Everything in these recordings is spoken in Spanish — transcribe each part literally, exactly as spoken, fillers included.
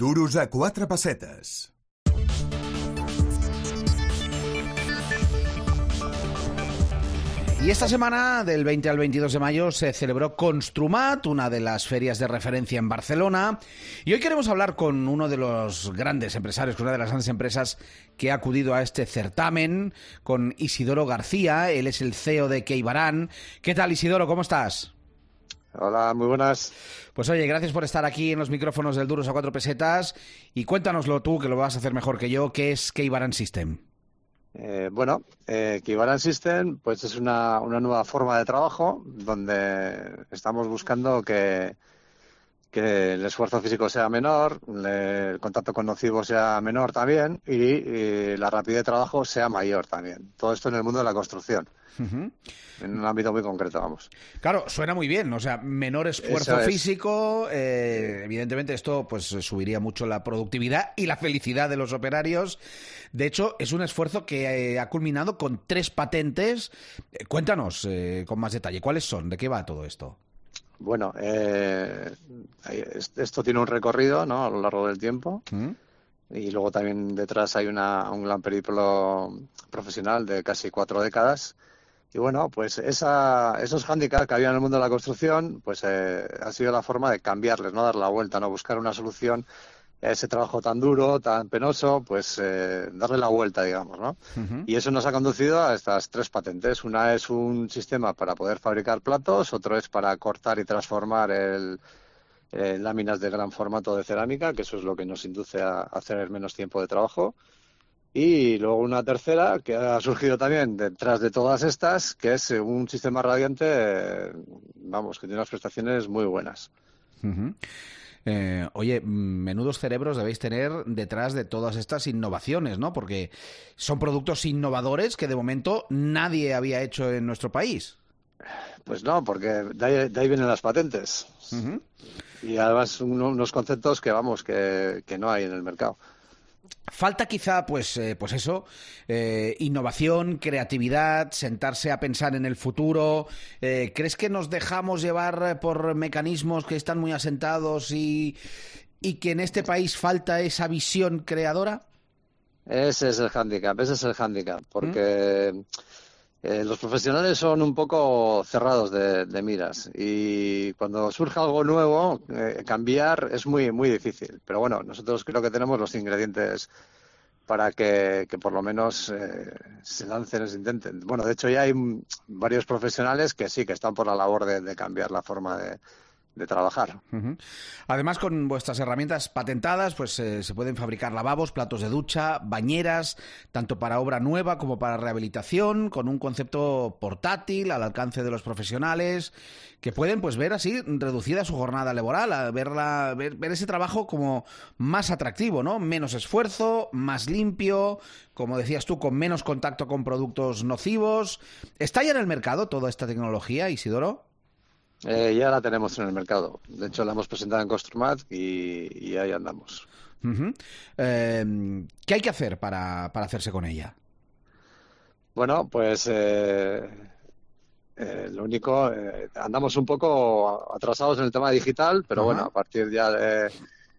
Duros a quatre pessetes. Y esta semana, del veinte al veintidós de mayo, se celebró Construmat, una de las ferias de referencia en Barcelona. Y hoy queremos hablar con uno de los grandes empresarios, con una de las grandes empresas que ha acudido a este certamen, con Isidoro García. Él es el C E O de Keyvarán. ¿Qué tal, Isidoro? ¿Cómo estás? Hola, muy buenas. Pues oye, gracias por estar aquí en los micrófonos del Duros a Cuatro Pesetas. Y cuéntanoslo tú, que lo vas a hacer mejor que yo, ¿qué es Keyvarán System? Eh, bueno, eh, Keyvarán System pues es una, una nueva forma de trabajo donde estamos buscando que, que el esfuerzo físico sea menor, le, el contacto con nocivos sea menor también y, y la rapidez de trabajo sea mayor también. Todo esto en el mundo de la construcción. Uh-huh. En un ámbito muy concreto, vamos. Claro, suena muy bien, o sea, menor esfuerzo físico, eh, evidentemente esto pues subiría mucho la productividad y la felicidad de los operarios. De hecho, es un esfuerzo que eh, ha culminado con tres patentes. Eh, cuéntanos eh, con más detalle, ¿cuáles son? ¿De qué va todo esto? Bueno, eh, esto tiene un recorrido, ¿no?, a lo largo del tiempo. ¿Mm? Y luego también detrás hay una, un gran periplo profesional de casi cuatro décadas. Y bueno, pues esa, esos hándicaps que había en el mundo de la construcción, pues eh, ha sido la forma de cambiarles, no dar la vuelta, no buscar una solución a ese trabajo tan duro, tan penoso, pues eh, darle la vuelta, digamos, ¿no? Uh-huh. Y eso nos ha conducido a estas tres patentes. Una es un sistema para poder fabricar platos, otro es para cortar y transformar el, eh, láminas de gran formato de cerámica, que eso es lo que nos induce a hacer menos tiempo de trabajo. Y luego una tercera que ha surgido también detrás de todas estas, que es un sistema radiante, vamos, que tiene unas prestaciones muy buenas. Uh-huh. Eh, oye, menudos cerebros debéis tener detrás de todas estas innovaciones, ¿no? Porque son productos innovadores que de momento nadie había hecho en nuestro país. Pues no, porque de ahí, de ahí vienen las patentes. Uh-huh. Y además unos conceptos que, vamos, que, que no hay en el mercado. Falta quizá, pues, eh, pues eso, eh, innovación, creatividad, sentarse a pensar en el futuro. Eh, ¿Crees que nos dejamos llevar por mecanismos que están muy asentados y, y que en este país falta esa visión creadora? Ese es el hándicap, ese es el hándicap, porque... ¿Mm? Eh, los profesionales son un poco cerrados de, de miras y cuando surge algo nuevo, eh, cambiar es muy muy difícil. Pero bueno, nosotros creo que tenemos los ingredientes para que, que por lo menos eh, se lancen, se intenten. Bueno, de hecho ya hay varios profesionales que sí, que están por la labor de, de cambiar la forma de... de trabajar. Uh-huh. Además, con vuestras herramientas patentadas, pues eh, se pueden fabricar lavabos, platos de ducha, bañeras, tanto para obra nueva como para rehabilitación, con un concepto portátil al alcance de los profesionales, que pueden pues ver así reducida su jornada laboral, a verla, ver, ver ese trabajo como más atractivo, ¿no? Menos esfuerzo, más limpio, como decías tú, con menos contacto con productos nocivos. ¿Está ya en el mercado toda esta tecnología, Isidoro? Eh, ya la tenemos en el mercado. De hecho, la hemos presentado en Construmat y, y ahí andamos. Uh-huh. Eh, ¿Qué hay que hacer para, para hacerse con ella? Bueno, pues eh, eh, lo único, eh, andamos un poco atrasados en el tema digital, pero uh-huh. bueno, a partir ya de,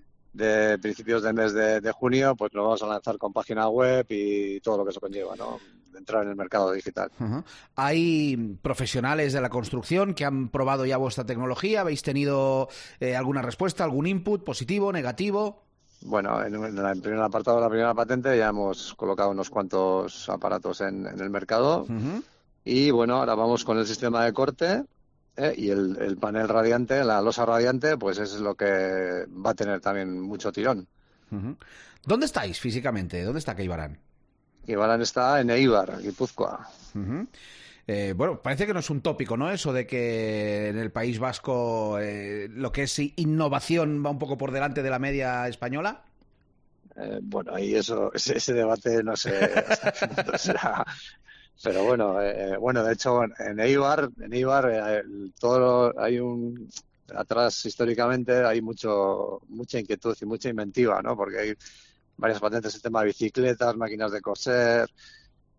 de principios del mes de, de junio, pues nos vamos a lanzar con página web y todo lo que eso conlleva, ¿no? Entrar en el mercado digital. Uh-huh. ¿Hay profesionales de la construcción que han probado ya vuestra tecnología? ¿Habéis tenido eh, alguna respuesta, algún input positivo, negativo? Bueno, en, en, la, en el primer apartado de la primera patente ya hemos colocado unos cuantos aparatos en, en el mercado. Uh-huh. Y bueno, ahora vamos con el sistema de corte eh, y el, el panel radiante, la losa radiante, pues es lo que va a tener también mucho tirón. Uh-huh. ¿Dónde estáis físicamente? ¿Dónde está Keyvarán? Keyvarán está en Eibar, Guipúzcoa. Uh-huh. Eh, bueno, parece que no es un tópico, ¿no? Eso de que en el País Vasco eh, lo que es innovación va un poco por delante de la media española. Eh, bueno, ahí eso, ese, ese debate no sé hasta qué punto será. Pero bueno, eh, bueno, de hecho en Eibar, en Eibar eh, todo hay un atrás históricamente hay mucho mucha inquietud y mucha inventiva, ¿no? Porque hay varias patentes en tema de bicicletas, máquinas de coser,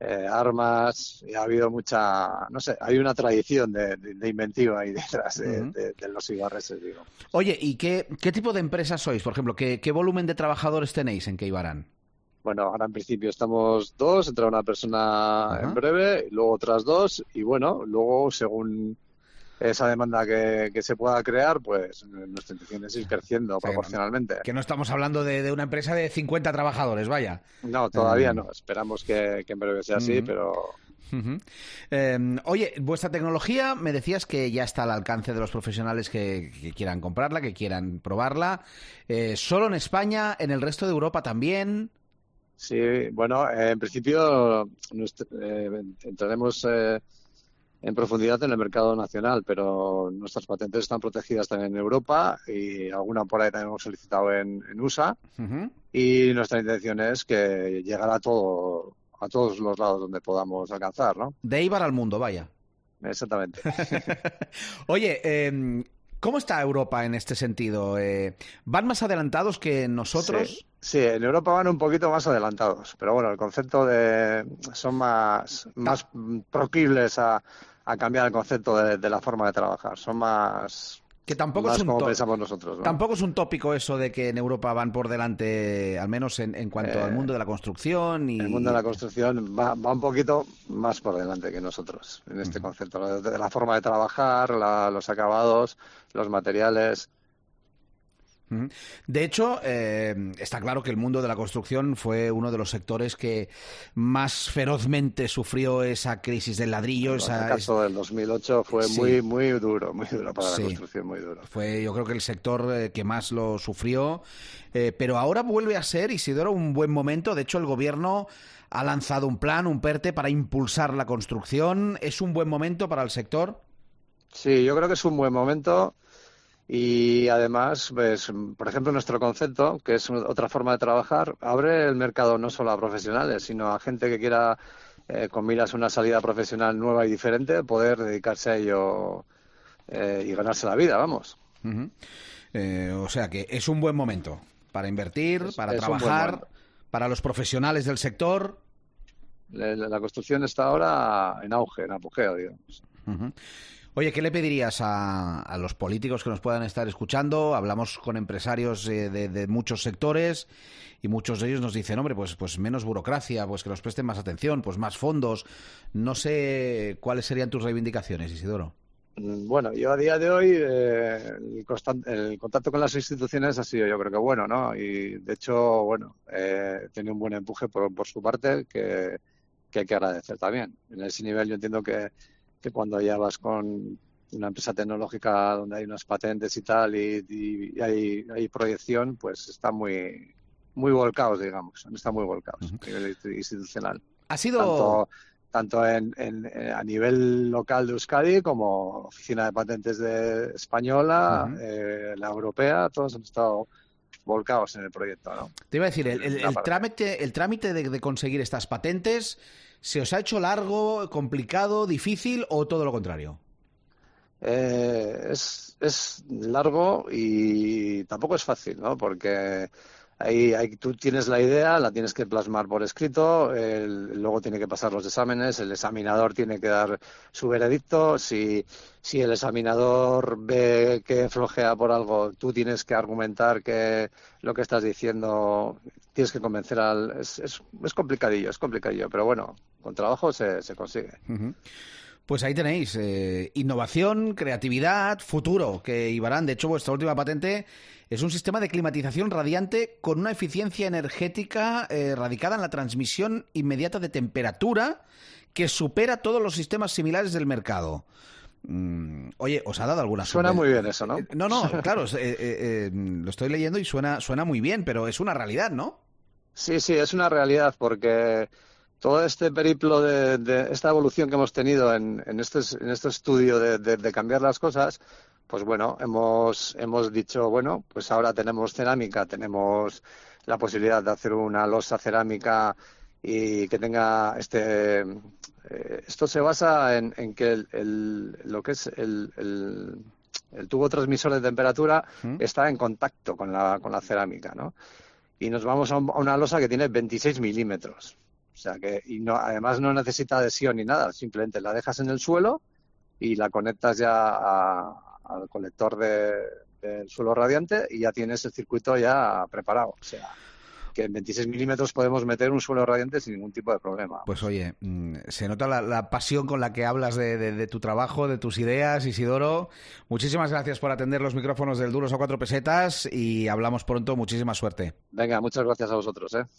eh, armas, y ha habido mucha, no sé, hay una tradición de, de, de inventiva ahí detrás de, uh-huh. de, de los ibarreses, digo. Oye, ¿y qué, qué tipo de empresa sois? Por ejemplo, ¿qué, qué volumen de trabajadores tenéis en Keibarán? Bueno, ahora en principio estamos dos, entra una persona uh-huh. en breve, y luego otras dos, y bueno, luego según esa demanda que, que se pueda crear, pues nuestra intención es ir creciendo, o sea, proporcionalmente. Que no, que no estamos hablando de, de una empresa de cincuenta trabajadores, vaya. No, todavía uh-huh. no. Esperamos que, que en breve sea así, uh-huh. pero... Uh-huh. Eh, oye, vuestra tecnología me decías que ya está al alcance de los profesionales que, que quieran comprarla, que quieran probarla. Eh, ¿Solo en España? ¿En el resto de Europa también? Sí, bueno, eh, en principio nuestro, eh, entraremos... Eh, en profundidad en el mercado nacional, pero nuestras patentes están protegidas también en Europa y alguna por ahí también hemos solicitado en, en U S A uh-huh. y nuestra intención es que llegará a todo a todos los lados donde podamos alcanzar, ¿no? De Eibar al mundo, vaya. Exactamente. Oye, eh, ¿cómo está Europa en este sentido? Eh, ¿Van más adelantados que nosotros? Sí. Sí, en Europa van un poquito más adelantados, pero bueno, el concepto de son más, más proclives a, a cambiar el concepto de, de la forma de trabajar, son más que tampoco más es un como to- pensamos nosotros, ¿no? Tampoco es un tópico eso de que en Europa van por delante, al menos en, en cuanto eh, al mundo de la construcción. Y el mundo de la construcción va, va un poquito más por delante que nosotros en este uh-huh. concepto, de, de la forma de trabajar, la, los acabados, los materiales. De hecho, eh, está claro que el mundo de la construcción fue uno de los sectores que más ferozmente sufrió esa crisis del ladrillo. Bueno, esa, el caso es... del dos mil ocho fue sí. muy muy duro, muy duro para sí. la construcción, muy duro. Fue, yo creo que el sector eh, que más lo sufrió, eh, pero ahora vuelve a ser, Isidoro, un buen momento. De hecho, el gobierno ha lanzado un plan, un PERTE, para impulsar la construcción. ¿Es un buen momento para el sector? Sí, yo creo que es un buen momento. Y además, pues, por ejemplo, nuestro concepto, que es otra forma de trabajar, abre el mercado no solo a profesionales, sino a gente que quiera, eh, con miras a una salida profesional nueva y diferente, poder dedicarse a ello eh, y ganarse la vida, vamos. Uh-huh. Eh, o sea que es un buen momento para invertir, es, para es trabajar, para los profesionales del sector. La, la construcción está ahora en auge, en apogeo, digamos. Uh-huh. Oye, ¿qué le pedirías a, a los políticos que nos puedan estar escuchando? Hablamos con empresarios eh, de, de muchos sectores y muchos de ellos nos dicen, hombre, pues, pues menos burocracia, pues que nos presten más atención, pues más fondos. No sé cuáles serían tus reivindicaciones, Isidoro. Bueno, yo a día de hoy eh, el, constant, el contacto con las instituciones ha sido, yo creo que bueno, ¿no? Y de hecho, bueno, eh, tiene un buen empuje por, por su parte que, que hay que agradecer también. En ese nivel yo entiendo que que cuando ya vas con una empresa tecnológica donde hay unas patentes y tal y, y hay, hay proyección, pues están muy muy volcados, digamos, están muy volcados uh-huh. a nivel institucional. Ha sido... Tanto, tanto en, en, en, a nivel local de Euskadi como Oficina de Patentes de Española, uh-huh. eh, la europea, todos han estado volcados en el proyecto, ¿no? Te iba a decir, el, el, el trámite, el trámite de, de conseguir estas patentes, ¿se os ha hecho largo, complicado, difícil o todo lo contrario? Eh, es, es largo y tampoco es fácil, ¿no? Porque ahí, ahí tú tienes la idea, la tienes que plasmar por escrito, el, luego tiene que pasar los exámenes, el examinador tiene que dar su veredicto. Si, si el examinador ve que flojea por algo, tú tienes que argumentar que lo que estás diciendo tienes que convencer al... Es, es, es complicadillo, es complicadillo, pero bueno, con trabajo se, se consigue. Uh-huh. Pues ahí tenéis, eh, innovación, creatividad, futuro, que Eibarán, de hecho, vuestra última patente es un sistema de climatización radiante con una eficiencia energética eh, radicada en la transmisión inmediata de temperatura que supera todos los sistemas similares del mercado. Mm, oye, ¿os ha dado alguna Suena subven... muy bien eso, ¿no? Eh, no, no, claro, eh, eh, eh, lo estoy leyendo y suena, suena muy bien, pero es una realidad, ¿no? Sí, sí, es una realidad porque todo este periplo de, de esta evolución que hemos tenido en, en, este, en este estudio de, de, de cambiar las cosas, pues bueno, hemos, hemos dicho, bueno, pues ahora tenemos cerámica, tenemos la posibilidad de hacer una losa cerámica y que tenga este... Eh, esto se basa en, en que el, el, lo que es el, el, el tubo transmisor de temperatura ¿Mm? está en contacto con la, con la cerámica, ¿no? Y nos vamos a, un, a una losa que tiene veintiséis milímetros. O sea que, y no, además no necesita adhesión ni nada, simplemente la dejas en el suelo y la conectas ya a, al colector de, del suelo radiante y ya tienes el circuito ya preparado. O sea, que en veintiséis milímetros podemos meter un suelo radiante sin ningún tipo de problema. Pues oye, se nota la, la pasión con la que hablas de, de, de tu trabajo, de tus ideas, Isidoro. Muchísimas gracias por atender los micrófonos del Duros a Cuatro Pesetas y hablamos pronto. Muchísima suerte. Venga, muchas gracias a vosotros, ¿eh?